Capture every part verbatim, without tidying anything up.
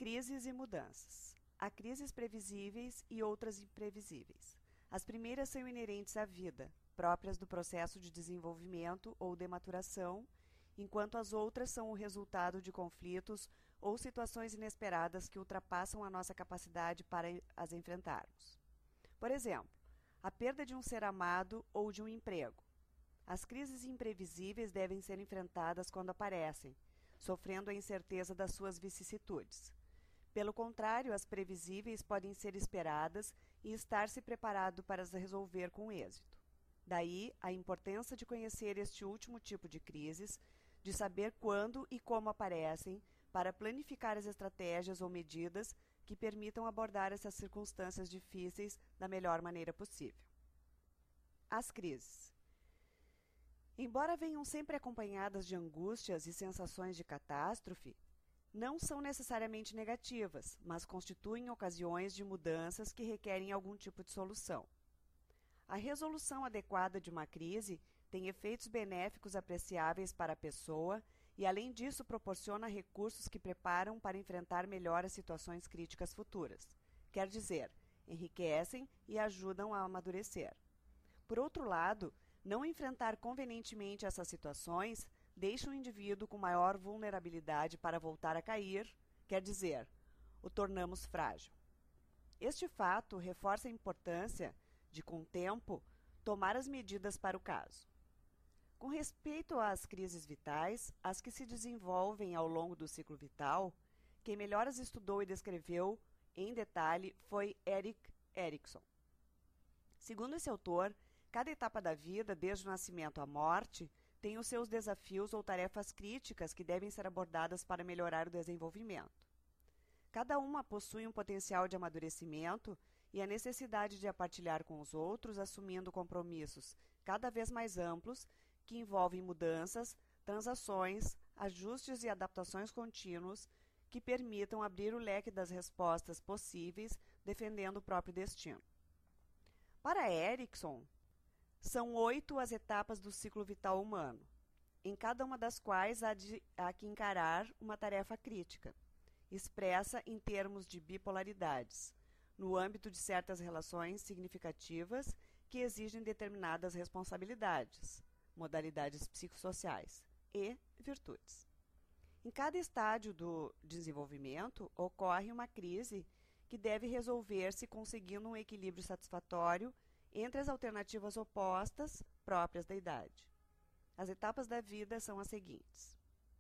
Crises e mudanças. Há crises previsíveis e outras imprevisíveis. As primeiras são inerentes à vida, próprias do processo de desenvolvimento ou de maturação, enquanto as outras são o resultado de conflitos ou situações inesperadas que ultrapassam a nossa capacidade para as enfrentarmos. Por exemplo, a perda de um ser amado ou de um emprego. As crises imprevisíveis devem ser enfrentadas quando aparecem, sofrendo a incerteza das suas vicissitudes. Pelo contrário, as previsíveis podem ser esperadas e estar-se preparado para as resolver com êxito. Daí a importância de conhecer este último tipo de crises, de saber quando e como aparecem, para planificar as estratégias ou medidas que permitam abordar essas circunstâncias difíceis da melhor maneira possível. As crises. Embora venham sempre acompanhadas de angústias e sensações de catástrofe, não são necessariamente negativas, mas constituem ocasiões de mudanças que requerem algum tipo de solução. A resolução adequada de uma crise tem efeitos benéficos apreciáveis para a pessoa e, além disso, proporciona recursos que preparam para enfrentar melhor as situações críticas futuras. Quer dizer, enriquecem e ajudam a amadurecer. Por outro lado, não enfrentar convenientemente essas situações deixa o indivíduo com maior vulnerabilidade para voltar a cair, quer dizer, o tornamos frágil. Este fato reforça a importância de, com o tempo, tomar as medidas para o caso. Com respeito às crises vitais, as que se desenvolvem ao longo do ciclo vital, quem melhor as estudou e descreveu em detalhe foi Erik Erikson. Segundo esse autor, cada etapa da vida, desde o nascimento à morte, tem os seus desafios ou tarefas críticas que devem ser abordadas para melhorar o desenvolvimento. Cada uma possui um potencial de amadurecimento e a necessidade de a partilhar com os outros, assumindo compromissos cada vez mais amplos que envolvem mudanças, transações, ajustes e adaptações contínuos que permitam abrir o leque das respostas possíveis, defendendo o próprio destino. Para Erikson, são oito as etapas do ciclo vital humano, em cada uma das quais há, de, há que encarar uma tarefa crítica, expressa em termos de bipolaridades, no âmbito de certas relações significativas que exigem determinadas responsabilidades, modalidades psicossociais e virtudes. Em cada estágio do desenvolvimento ocorre uma crise que deve resolver-se conseguindo um equilíbrio satisfatório entre as alternativas opostas próprias da idade. As etapas da vida são as seguintes.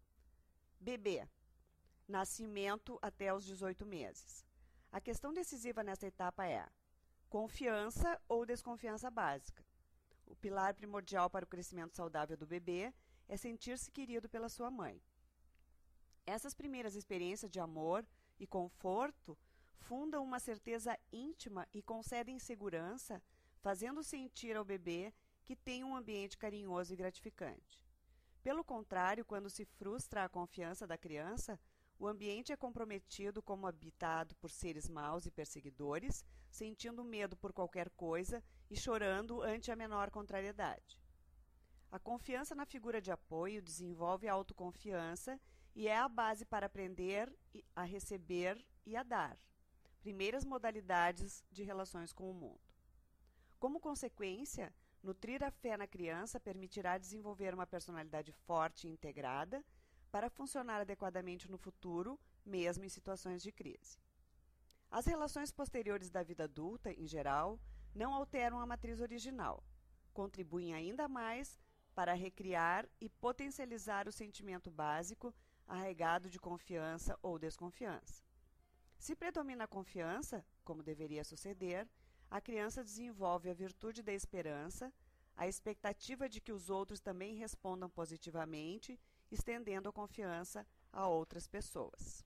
Bebê. Nascimento até os dezoito meses. A questão decisiva nesta etapa é confiança ou desconfiança básica. O pilar primordial para o crescimento saudável do bebê é sentir-se querido pela sua mãe. Essas primeiras experiências de amor e conforto fundam uma certeza íntima e concedem segurança, fazendo sentir ao bebê que tem um ambiente carinhoso e gratificante. Pelo contrário, quando se frustra a confiança da criança, o ambiente é comprometido como habitado por seres maus e perseguidores, sentindo medo por qualquer coisa e chorando ante a menor contrariedade. A confiança na figura de apoio desenvolve a autoconfiança e é a base para aprender a receber e a dar, primeiras modalidades de relações com o mundo. Como consequência, nutrir a fé na criança permitirá desenvolver uma personalidade forte e integrada para funcionar adequadamente no futuro, mesmo em situações de crise. As relações posteriores da vida adulta, em geral, não alteram a matriz original, contribuem ainda mais para recriar e potencializar o sentimento básico arraigado de confiança ou desconfiança. Se predomina a confiança, como deveria suceder, a criança desenvolve a virtude da esperança, a expectativa de que os outros também respondam positivamente, estendendo a confiança a outras pessoas.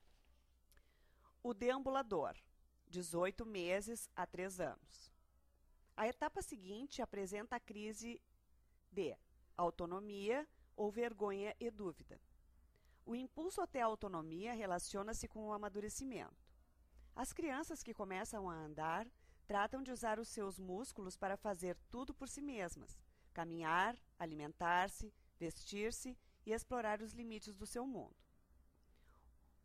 O deambulador, dezoito meses a três anos. A etapa seguinte apresenta a crise de autonomia ou vergonha e dúvida. O impulso até a autonomia relaciona-se com o amadurecimento. As crianças que começam a andar tratam de usar os seus músculos para fazer tudo por si mesmas, caminhar, alimentar-se, vestir-se e explorar os limites do seu mundo.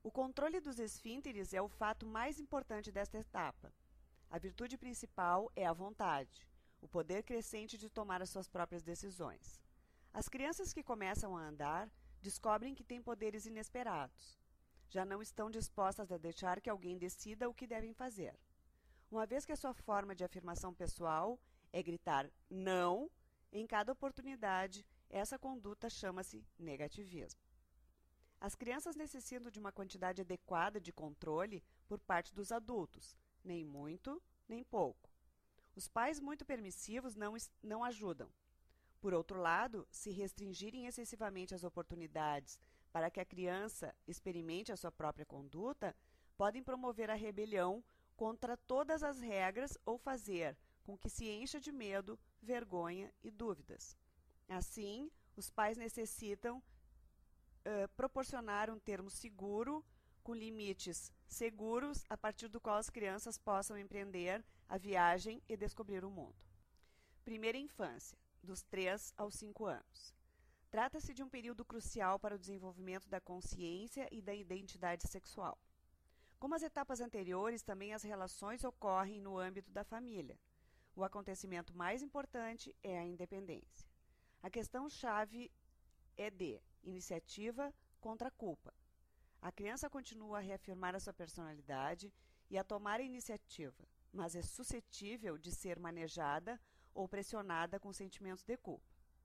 O controle dos esfínteres é o fato mais importante desta etapa. A virtude principal é a vontade, o poder crescente de tomar as suas próprias decisões. As crianças que começam a andar descobrem que têm poderes inesperados. Já não estão dispostas a deixar que alguém decida o que devem fazer. Uma vez que a sua forma de afirmação pessoal é gritar não em cada oportunidade, essa conduta chama-se negativismo. As crianças necessitam de uma quantidade adequada de controle por parte dos adultos, nem muito, nem pouco. Os pais muito permissivos não, não ajudam. Por outro lado, se restringirem excessivamente as oportunidades para que a criança experimente a sua própria conduta, podem promover a rebelião contra todas as regras ou fazer com que se encha de medo, vergonha e dúvidas. Assim, os pais necessitam uh, proporcionar um termo seguro, com limites seguros, a partir do qual as crianças possam empreender a viagem e descobrir o mundo. Primeira infância, dos três aos cinco anos. Trata-se de um período crucial para o desenvolvimento da consciência e da identidade sexual. Como as etapas anteriores, também as relações ocorrem no âmbito da família. O acontecimento mais importante é a independência. A questão-chave é de iniciativa contra culpa. A criança continua a reafirmar a sua personalidade e a tomar a iniciativa, mas é suscetível de ser manejada ou pressionada com sentimentos de culpa.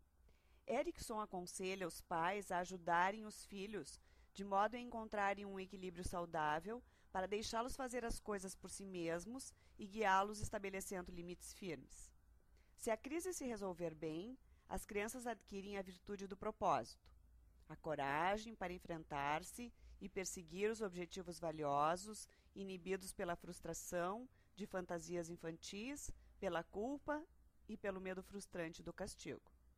Erikson aconselha os pais a ajudarem os filhos de modo a encontrarem um equilíbrio saudável para deixá-los fazer as coisas por si mesmos e guiá-los estabelecendo limites firmes. Se a crise se resolver bem, as crianças adquirem a virtude do propósito, a coragem para enfrentar-se e perseguir os objetivos valiosos, inibidos pela frustração de fantasias infantis, pela culpa e pelo medo frustrante do castigo.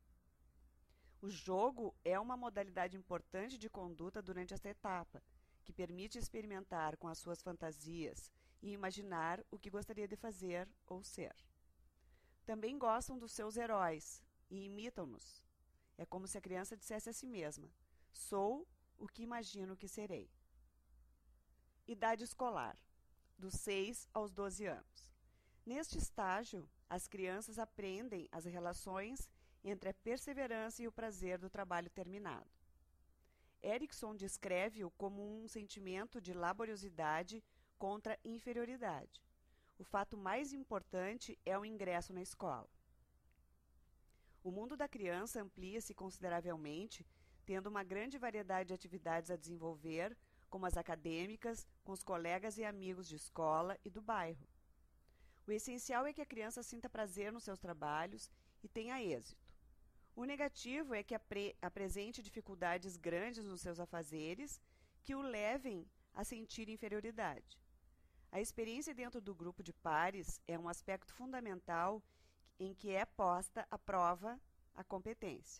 O jogo é uma modalidade importante de conduta durante esta etapa, que permite experimentar com as suas fantasias e imaginar o que gostaria de fazer ou ser. Também gostam dos seus heróis e imitam-nos. É como se a criança dissesse a si mesma: sou o que imagino que serei. Idade escolar, dos seis aos doze anos. Neste estágio, as crianças aprendem as relações entre a perseverança e o prazer do trabalho terminado. Erikson descreve-o como um sentimento de laboriosidade contra inferioridade. O fato mais importante é o ingresso na escola. O mundo da criança amplia-se consideravelmente, tendo uma grande variedade de atividades a desenvolver, como as acadêmicas, com os colegas e amigos de escola e do bairro. O essencial é que a criança sinta prazer nos seus trabalhos e tenha êxito. O negativo é que apre- apresente dificuldades grandes nos seus afazeres que o levem a sentir inferioridade. A experiência dentro do grupo de pares é um aspecto fundamental em que é posta à prova a competência.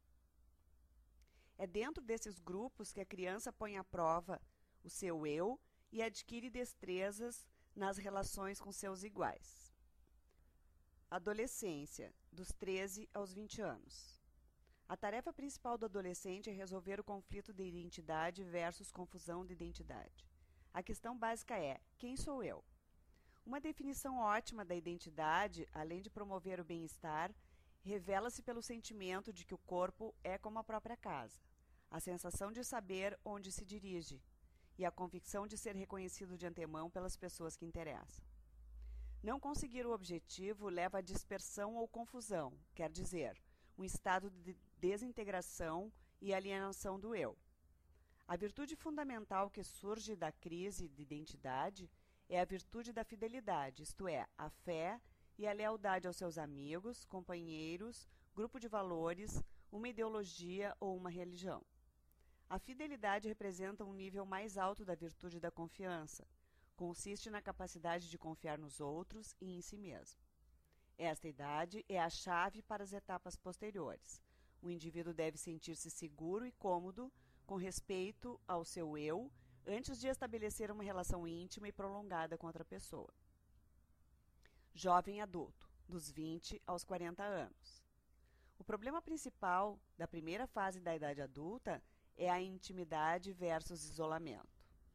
É dentro desses grupos que a criança põe à prova o seu eu e adquire destrezas nas relações com seus iguais. Adolescência, dos treze aos vinte anos. A tarefa principal do adolescente é resolver o conflito de identidade versus confusão de identidade. A questão básica é: quem sou eu? Uma definição ótima da identidade, além de promover o bem-estar, revela-se pelo sentimento de que o corpo é como a própria casa, a sensação de saber onde se dirige e a convicção de ser reconhecido de antemão pelas pessoas que interessam. Não conseguir o objetivo leva à dispersão ou confusão, quer dizer, um estado de desintegração e alienação do eu. A virtude fundamental que surge da crise de identidade é a virtude da fidelidade, isto é, a fé e a lealdade aos seus amigos, companheiros, grupo de valores, uma ideologia ou uma religião. A fidelidade representa um nível mais alto da virtude da confiança. Consiste na capacidade de confiar nos outros e em si mesmo. Esta idade é a chave para as etapas posteriores. O indivíduo deve sentir-se seguro e cômodo com respeito ao seu eu antes de estabelecer uma relação íntima e prolongada com outra pessoa. Jovem adulto, dos vinte aos quarenta anos. O problema principal da primeira fase da idade adulta é a intimidade versus isolamento.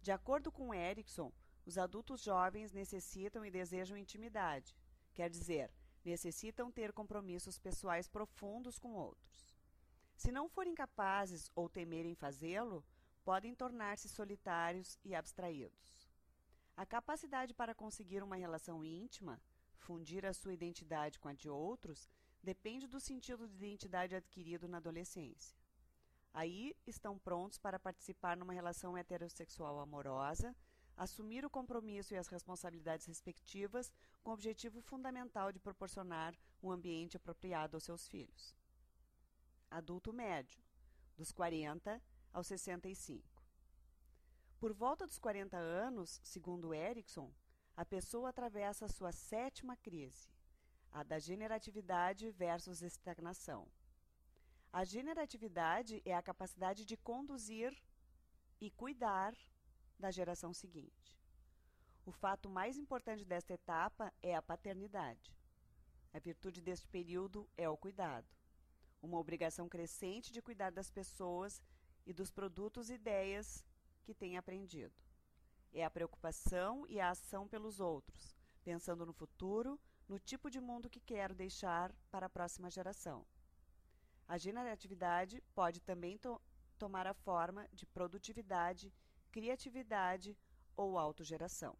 De acordo com Erikson, os adultos jovens necessitam e desejam intimidade, quer dizer, necessitam ter compromissos pessoais profundos com outros. Se não forem capazes ou temerem fazê-lo, podem tornar-se solitários e abstraídos. A capacidade para conseguir uma relação íntima, fundir a sua identidade com a de outros, depende do sentido de identidade adquirido na adolescência. Aí estão prontos para participar numa relação heterossexual amorosa, assumir o compromisso e as responsabilidades respectivas com o objetivo fundamental de proporcionar um ambiente apropriado aos seus filhos. Adulto médio, dos quarenta aos sessenta e cinco. Por volta dos quarenta anos, segundo Erikson, a pessoa atravessa a sua sétima crise, a da generatividade versus estagnação. A generatividade é a capacidade de conduzir e cuidar da geração seguinte. O fato mais importante desta etapa é a paternidade. A virtude deste período é o cuidado, uma obrigação crescente de cuidar das pessoas e dos produtos e ideias que têm aprendido. É a preocupação e a ação pelos outros, pensando no futuro, no tipo de mundo que quero deixar para a próxima geração. A generatividade pode também to- tomar a forma de produtividade, criatividade ou autogeração.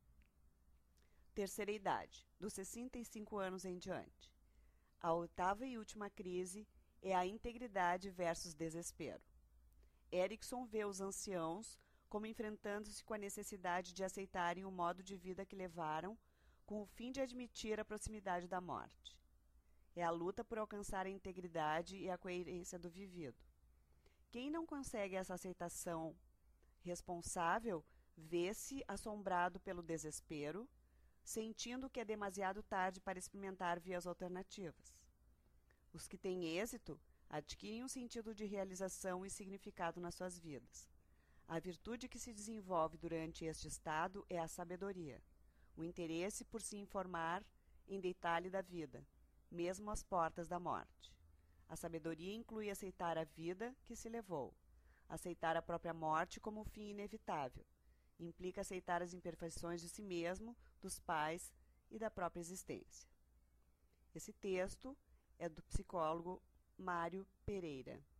Terceira idade, dos sessenta e cinco anos em diante. A oitava e última crise é a integridade versus desespero. Erikson vê os anciãos como enfrentando-se com a necessidade de aceitarem o modo de vida que levaram, com o fim de admitir a proximidade da morte. É a luta por alcançar a integridade e a coerência do vivido. Quem não consegue essa aceitação responsável vê-se assombrado pelo desespero, sentindo que é demasiado tarde para experimentar vias alternativas. Os que têm êxito adquirem um sentido de realização e significado nas suas vidas. A virtude que se desenvolve durante este estado é a sabedoria, o interesse por se informar em detalhe da vida, mesmo às portas da morte. A sabedoria inclui aceitar a vida que se levou, aceitar a própria morte como um fim inevitável. Implica aceitar as imperfeições de si mesmo, dos pais e da própria existência. Esse texto é do psicólogo Mário Pereira.